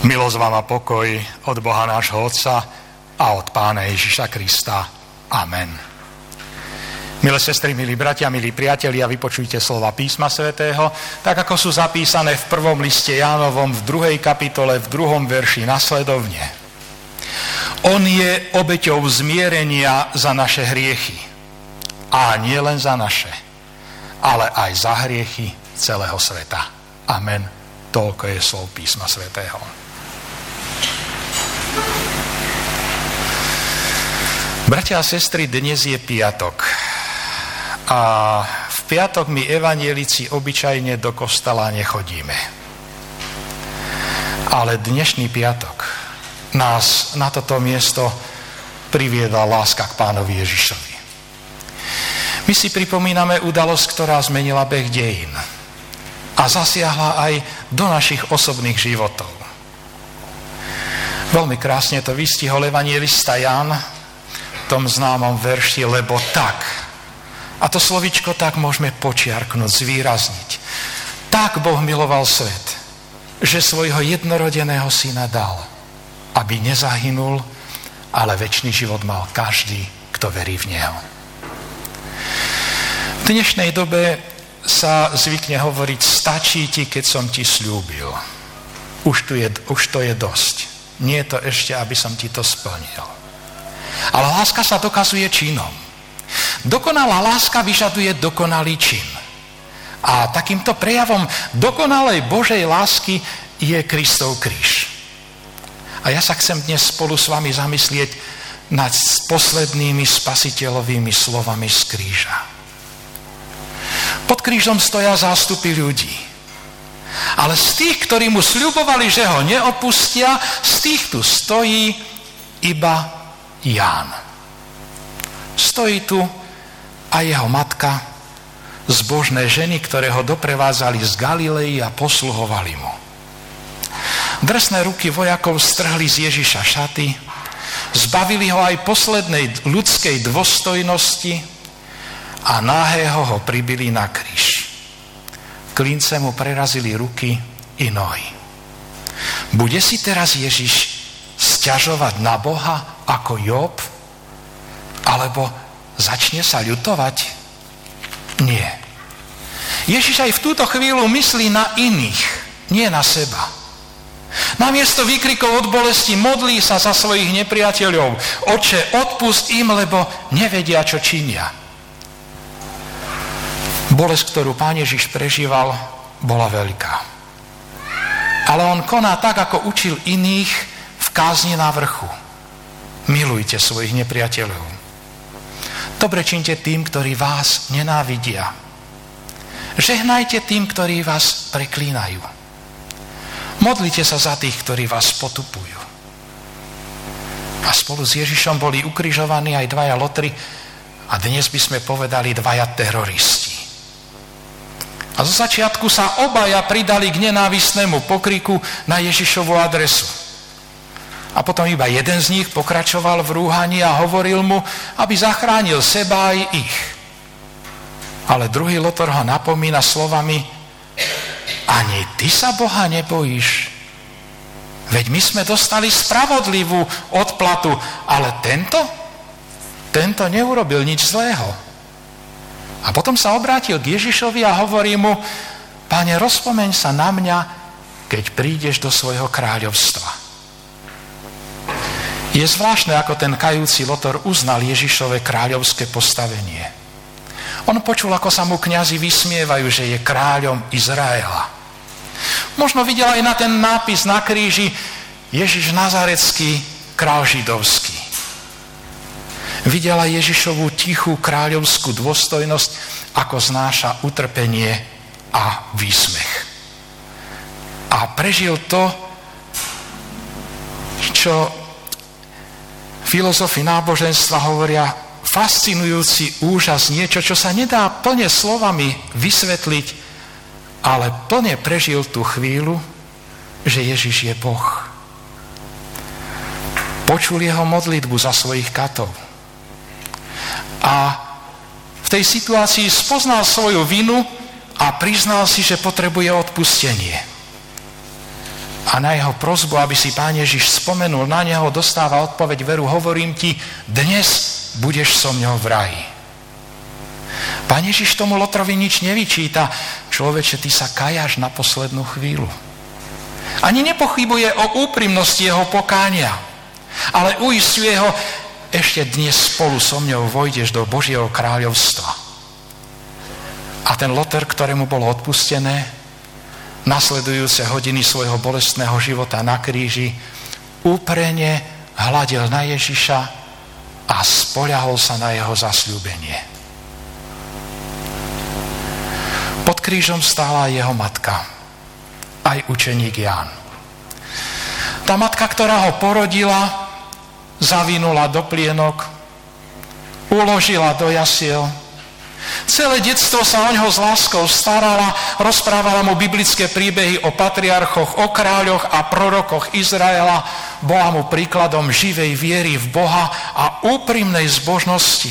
Milosť vám a pokoj od Boha nášho Otca a od Pána Ježiša Krista. Amen. Milé sestry, milí bratia, milí priatelia, vypočujte slova písma svätého, tak ako sú zapísané v prvom liste Jánovom v 2. kapitole v 2. verši nasledovne. On je obeťou zmierenia za naše hriechy. A nie len za naše, ale aj za hriechy celého sveta. Amen. Toľko je slov písma svätého. Bratia a sestry, dnes je piatok. A v piatok my evanjelici obyčajne do kostola nechodíme. Ale dnešný piatok nás na toto miesto priviedla láska k Pánovi Ježišovi. My si pripomíname udalosť, ktorá zmenila beh dejín a zasiahla aj do našich osobných životov. Veľmi krásne to vystihol evanjelista Ján v tom známom verši, lebo tak. A to slovičko tak môžeme počiarknúť, zvýrazniť. Tak Boh miloval svet, že svojho jednorodeného syna dal, aby nezahynul, ale večný život mal každý, kto verí v Neho. V dnešnej dobe sa zvykne hovoriť, stačí ti, keď som ti sľúbil. Už to je dosť. Nie je to ešte, aby som ti to splnil. Ale láska sa dokazuje činom. Dokonalá láska vyžaduje dokonalý čin. A takýmto prejavom dokonalej Božej lásky je Kristov kríž. A ja sa chcem dnes spolu s vami zamyslieť nad poslednými spasiteľovými slovami z kríža. Pod krížom stoja zástupy ľudí. Ale z tých, ktorí mu sľubovali, že ho neopustia, z tých tu stojí iba Ján. Stojí tu aj jeho matka, zbožné ženy, ktoré ho doprevádzali z Galilei a posluhovali mu. Drsné ruky vojakov strhli z Ježiša šaty, zbavili ho aj poslednej ľudskej dôstojnosti a náhého ho pribili na kríž. Klince mu prerazili ruky i nohy. Bude si teraz Ježiš sťažovať na Boha ako Job? Alebo začne sa ľutovať? Nie. Ježiš aj v túto chvíľu myslí na iných, nie na seba. Namiesto výkrikov od bolesti modlí sa za svojich nepriateľov. Oče, odpusť im, lebo nevedia, čo činia. Bolesť, ktorú Pán Ježiš prežíval, bola veľká. Ale on koná tak, ako učil iných v kázni na vrchu. Milujte svojich nepriateľov. Dobre činte tým, ktorí vás nenávidia. Žehnajte tým, ktorí vás preklínajú. Modlite sa za tých, ktorí vás potupujú. A spolu s Ježišom boli ukrižovaní aj dvaja lotri a dnes by sme povedali dvaja teroristi. A zo začiatku sa obaja pridali k nenávistnému pokriku na Ježišovu adresu. A potom iba jeden z nich pokračoval v rúhaní a hovoril mu, aby zachránil seba aj ich. Ale druhý lotor ho napomína slovami, ani ty sa Boha nebojíš? Veď my sme dostali spravodlivú odplatu, ale tento neurobil nič zlého. A potom sa obrátil k Ježišovi a hovorí mu, Pane, rozpomeň sa na mňa, keď prídeš do svojho kráľovstva. Je zvláštne, ako ten kajúci lotor uznal Ježišove kráľovské postavenie. On počul, ako sa mu kňazi vysmievajú, že je kráľom Izraela. Možno videl aj na ten nápis na kríži Ježiš Nazarecký, král židovský. Videla Ježišovú tichú kráľovskú dôstojnosť, ako znáša utrpenie a výsmech. A prežil to, čo filozofi náboženstva hovoria, fascinujúci úžas, niečo, čo sa nedá plne slovami vysvetliť, ale plne prežil tú chvíľu, že Ježiš je Boh. Počul jeho modlitbu za svojich katov. A v tej situácii spoznal svoju vinu a priznal si, že potrebuje odpustenie. A na jeho prosbu, aby si Pán Ježiš spomenul na neho, dostáva odpoveď: veru, hovorím ti, dnes budeš so mňou v raji. Pán Ježiš tomu Lotrovi nič nevyčíta: človeče, ty sa kajáš na poslednú chvíľu. Ani nepochybuje o úprimnosti jeho pokánia, ale uisťuje ho: ešte dnes spolu so mňou vojdeš do Božieho kráľovstva. A ten Loter, ktorému bolo odpustené, nasledujúce hodiny svojho bolestného života na kríži úprene hľadel na Ježiša a spoľahol sa na jeho zasľúbenie. Pod krížom stála jeho matka, aj učeník Ján. Tá matka, ktorá ho porodila, zavinula do plienok, uložila do jasiel. Celé detstvo sa o ňoho s láskou starala, rozprávala mu biblické príbehy o patriarchoch, o kráľoch a prorokoch Izraela, bola mu príkladom živej viery v Boha a úprimnej zbožnosti.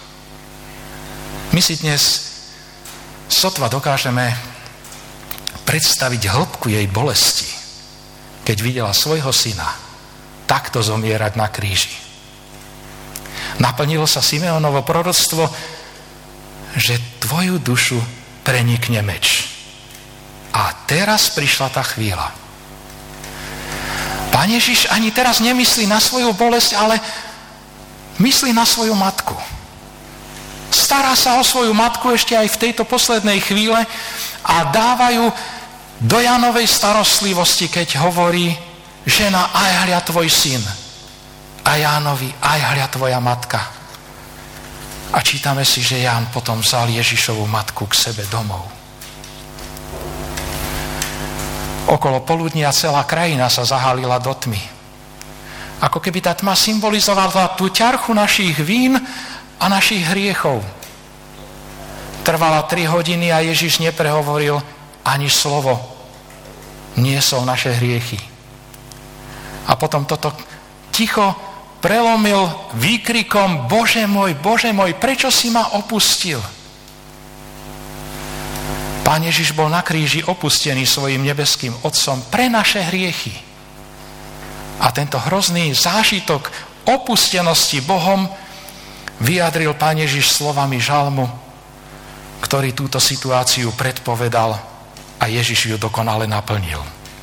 My si dnes sotva dokážeme predstaviť hĺbku jej bolesti, keď videla svojho syna takto zomierať na kríži. Naplnilo sa Simeonovo proroctvo, že tvoju dušu prenikne meč. A teraz prišla tá chvíľa. Pán Ježiš ani teraz nemyslí na svoju bolesť, ale myslí na svoju matku. Stará sa o svoju matku ešte aj v tejto poslednej chvíle a dávajú do Jánovej starostlivosti, keď hovorí: žena, aj hľa tvoj syn. A Jánovi: aj hľa tvoja matka. A čítame si, že Ján potom vzal Ježišovu matku k sebe domov. Okolo poludnia celá krajina sa zahalila do tmy. Ako keby tá tma symbolizovala tú ťarchu našich vín a našich hriechov. Trvala 3 hodiny a Ježiš neprehovoril ani slovo. Niesol naše hriechy. A potom toto ticho prelomil výkrikom: Bože môj, prečo si ma opustil? Pán Ježiš bol na kríži opustený svojim nebeským Otcom pre naše hriechy. A tento hrozný zážitok opustenosti Bohom vyjadril Pán Ježiš slovami žalmu, ktorý túto situáciu predpovedal, a Ježiš ju dokonale naplnil.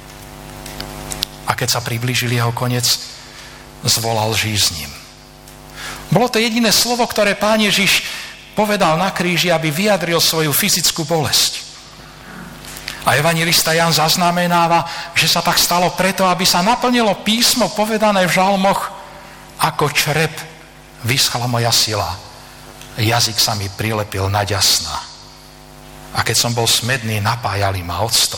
A keď sa priblížil jeho koniec, zvolal žízním. Bolo to jediné slovo, ktoré Pán Ježiš povedal na kríži, aby vyjadril svoju fyzickú bolesť. A evanjelista Ján zaznamenáva, že sa tak stalo preto, aby sa naplnilo písmo povedané v žalmoch: ako črep vyschla moja sila, jazyk sa mi prilepil na ďasná. A keď som bol smedný, napájali ma octom.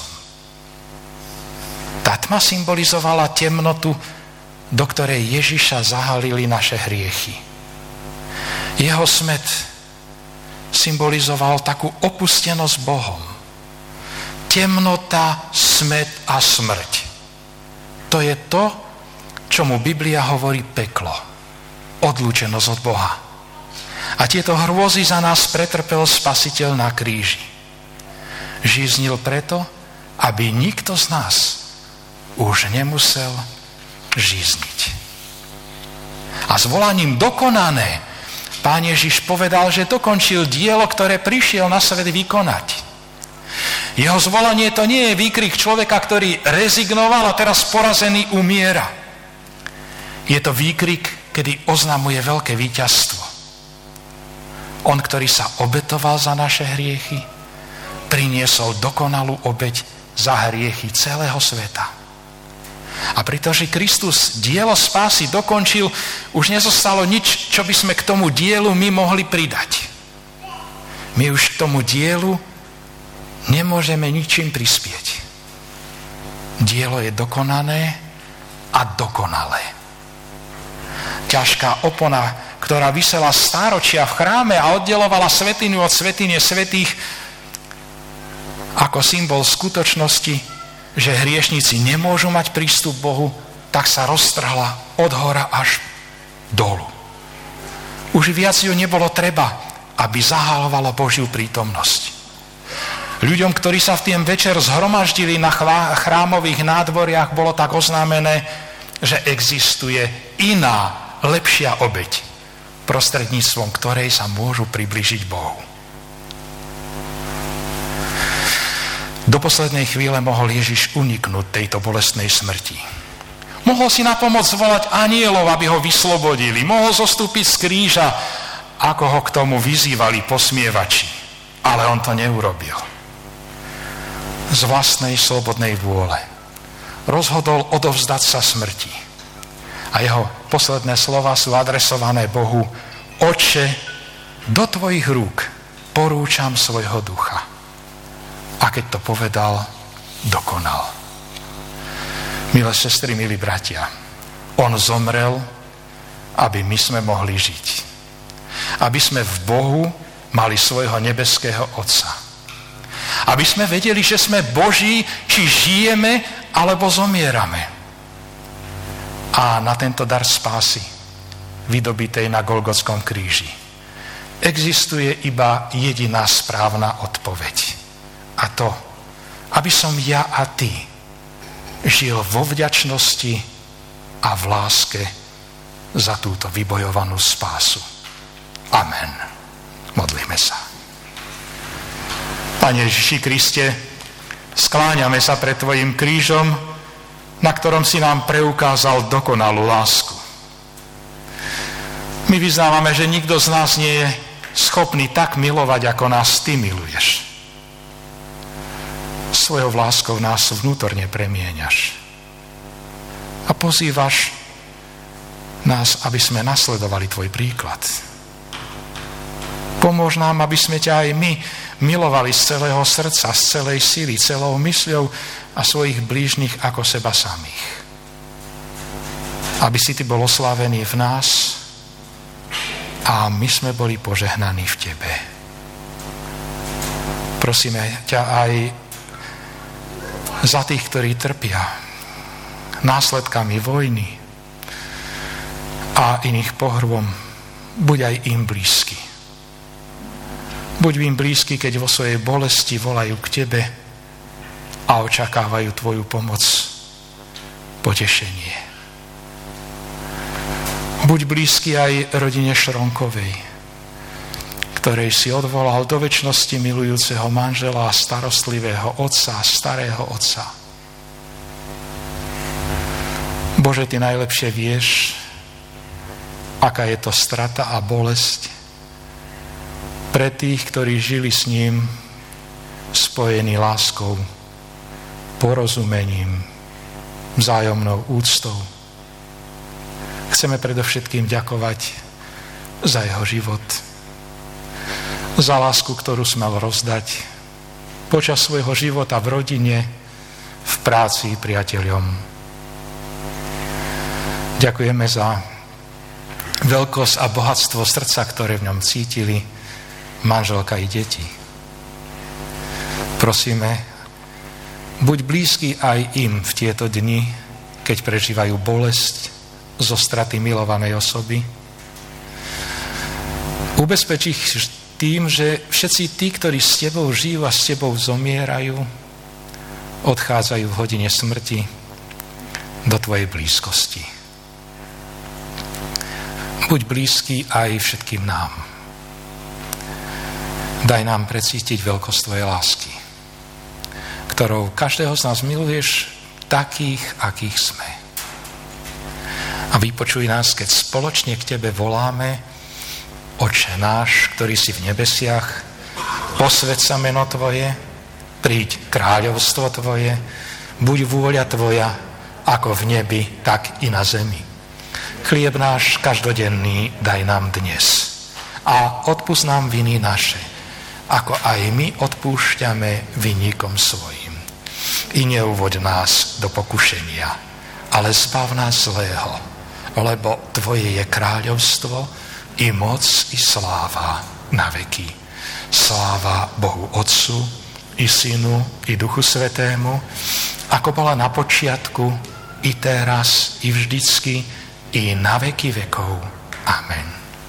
Tá tma symbolizovala temnotu, do ktorej Ježiša zahalili naše hriechy. Jeho smäd symbolizoval takú opustenosť Bohom. Temnota, smäd a smrť. To je to, čomu Biblia hovorí peklo. Odlúčenosť od Boha. A tieto hrôzy za nás pretrpel Spasiteľ na kríži. Žíznil preto, aby nikto z nás už nemusel žízniť. A s volaním dokonané Pán Ježiš povedal, že dokončil dielo, ktoré prišiel na svet vykonať. Jeho zvolanie to nie je výkrik človeka, ktorý rezignoval a teraz porazený umiera. Je to výkrik, kedy oznamuje veľké víťazstvo. On, ktorý sa obetoval za naše hriechy, priniesol dokonalú obeť za hriechy celého sveta. A pretože Kristus dielo spásy dokončil, už nezostalo nič, čo by sme k tomu dielu my mohli pridať. My už k tomu dielu nemôžeme ničím prispieť. Dielo je dokonané a dokonalé. Ťažká opona, ktorá visela stáročia v chráme a oddelovala svätyňu od svätyne svätých, ako symbol skutočnosti, že hriešnici nemôžu mať prístup k Bohu, tak sa roztrhla od hora až dolu. Už viac ju nebolo treba, aby zahalovala Božiu prítomnosť. Ľuďom, ktorí sa v ten večer zhromaždili na chrámových nádvoriach, bolo tak oznámené, že existuje iná, lepšia obeť, prostredníctvom ktorej sa môžu priblížiť Bohu. Do poslednej chvíle mohol Ježiš uniknúť tejto bolestnej smrti. Mohol si na pomoc zvolať anielov, aby ho vyslobodili. Mohol zostúpiť z kríža, ako ho k tomu vyzývali posmievači. Ale on to neurobil. Z vlastnej slobodnej vôle rozhodol odovzdať sa smrti. A jeho posledné slova sú adresované Bohu. Otče, do tvojich rúk porúčam svojho ducha. A keď to povedal, dokonal. Milé sestry, milí bratia, on zomrel, aby my sme mohli žiť. Aby sme v Bohu mali svojho nebeského Otca. Aby sme vedeli, že sme Boží, či žijeme, alebo zomierame. A na tento dar spásy, vydobitej na Golgotskom kríži, existuje iba jediná správna odpoveď. A to, aby som ja a ty žil vo vďačnosti a v láske za túto vybojovanú spásu. Amen. Modlíme sa. Pane Ježiši Kriste, skláňame sa pred tvojim krížom, na ktorom si nám preukázal dokonalú lásku. My vyznávame, že nikto z nás nie je schopný tak milovať, ako nás ty miluješ. Svojou láskou nás vnútorne premieňaš. A pozývaš nás, aby sme nasledovali tvoj príklad. Pomôž nám, aby sme ťa aj my milovali z celého srdca, z celej síly, celou mysľou a svojich blížnych ako seba samých. Aby si ty bol oslávený v nás a my sme boli požehnaní v tebe. Prosíme ťa aj za tých, ktorí trpia následkami vojny a iných pohrôm, buď aj im blízky. Buď im blízky, keď vo svojej bolesti volajú k tebe a očakávajú tvoju pomoc, potešenie. Buď blízky aj rodine Šronkovej, ktorej si odvolal do večnosti milujúceho manžela a starostlivého otca, starého otca. Bože, ty najlepšie vieš, aká je to strata a bolesť pre tých, ktorí žili s ním spojení láskou, porozumením, vzájomnou úctou. Chceme predovšetkým ďakovať za jeho život, za lásku, ktorú smel rozdať počas svojho života v rodine, v práci priateľom. Ďakujeme za veľkosť a bohatstvo srdca, ktoré v ňom cítili manželka i deti. Prosíme, buď blízky aj im v tieto dni, keď prežívajú bolesť zo straty milovanej osoby. Ubezpeč ich tým, že všetci tí, ktorí s tebou žijú a s tebou zomierajú, odchádzajú v hodine smrti do tvojej blízkosti. Buď blízky aj všetkým nám. Daj nám precítiť veľkosť tvojej lásky, ktorou každého z nás miluješ takých, akých sme. A vypočuj nás, keď spoločne k tebe voláme: Otče náš, ktorý si v nebesiach, posväť sa meno tvoje, príď kráľovstvo tvoje, buď vôľa tvoja, ako v nebi, tak i na zemi. Chlieb náš každodenný daj nám dnes a odpusť nám viny naše, ako aj my odpúšťame vinníkom svojim. I neuvoď nás do pokušenia, ale zbav nás zlého, lebo tvoje je kráľovstvo, i moc, i sláva na veky. Sláva Bohu Otcu, i Synu, i Duchu Svätému, ako bola na počiatku, i teraz, i vždycky, i na veky vekov. Amen.